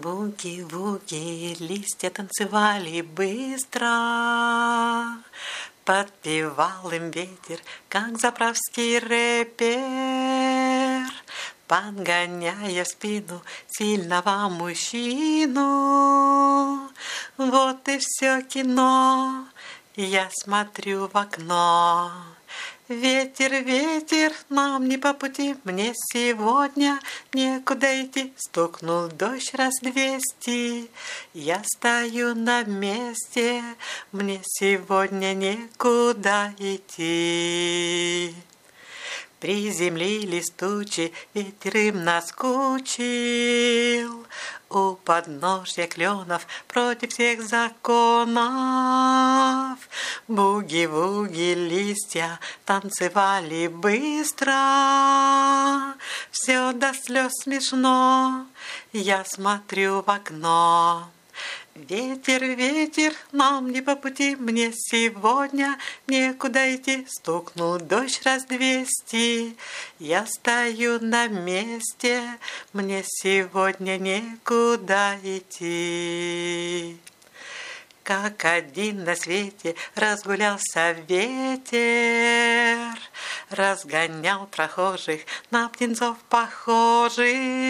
Буги-вуги, листья танцевали быстро, подпевал им ветер, как заправский рэпер, подгоняя в спину сильного мужчину. Вот и все кино, я смотрю в окно. Ветер, ветер, нам не по пути, мне сегодня некуда идти. Стукнул дождь раз 200, я стою на месте, мне сегодня некуда идти. Приземлились тучи, ветер им наскучил, у подножья кленов против всех законов. Буги-вуги, листья танцевали быстро, все до слез смешно, я смотрю в окно. Ветер, ветер, нам не по пути, мне сегодня некуда идти. Стукнул дождь раз 200, я стою на месте, мне сегодня некуда идти. Как один на свете разгулялся ветер, разгонял прохожих на птенцов похожих.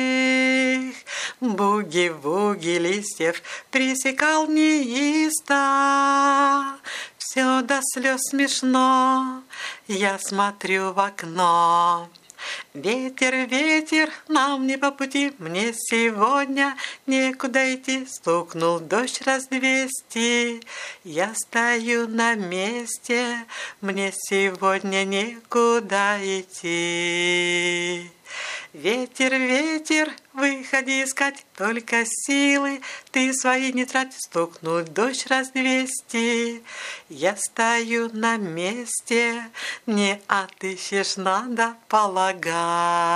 Буги-вуги листьев пресекал неистово, все до слез смешно, я смотрю в окно. Ветер, ветер, нам не по пути, мне сегодня некуда идти. Стукнул дождь раз 200, я стою на месте, мне сегодня некуда идти. Ветер, ветер, выходи искать, только силы ты свои не трать. Стукнул дождь раз 200, я стою на месте, не отыщешь, надо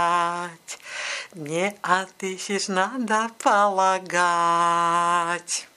полагать. Не отыщешь, надо полагать.